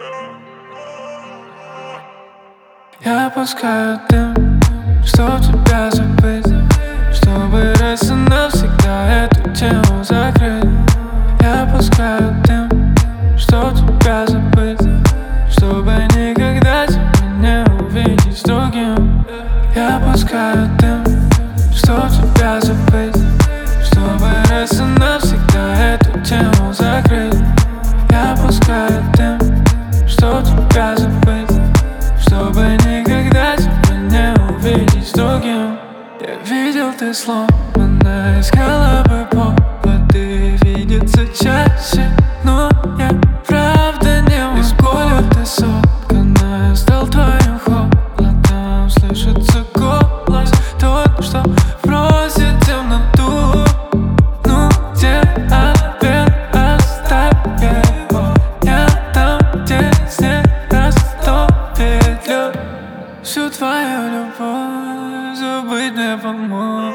Я пускаю дым, чтоб тебя забыть, чтобы раз и навсегда эту тему закрыть. Я пускаю дым, чтоб тебя забыть, чтобы никогда тебя не увидеть с другим. Я пускаю дым, чтоб тебя забыть, чтобы раз и навсегда эту тему закрыть. Я пускаю дым, чтоб тебя забыть, чтобы никогда тебя не увидеть с другим. Я видел, ты сломанная, искала бы поводы видеться чаще, но я правда не могу. Из боли ты сотканная, стал твоим холодом. Слышится голос тот, что просит темноту. Ну где ответ, оставь его. Я там, где снег растопит лед. Всю твою любовь забыть не помог.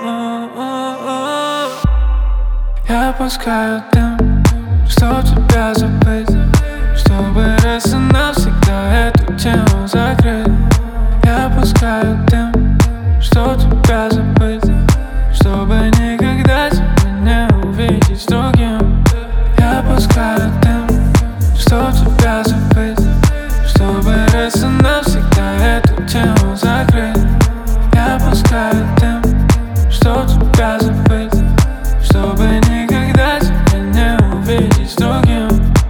Я пускаю дым, чтоб тебя забыть, чтобы раз и навсегда эту тему закрыть. Я пускаю дым, чтоб тебя забыть, чтобы никогда тебя не увидеть с другим. Я пускаю дым, чтоб тебя забыть, чтобы раз и навсегда эту тему закрыть. Я пускаю дым, чтоб тебя забыть, чтобы никогда тебя не увидеть с другим.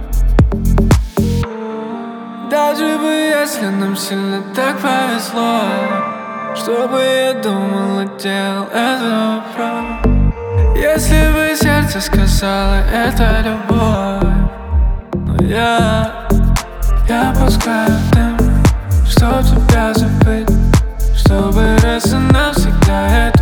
Даже бы если нам сильно так повезло, чтобы я думал и делал это правда. Если бы сердце сказало это любовь, но я пускаю дым, чтоб тебя забыть, чтобы раз и навсегда это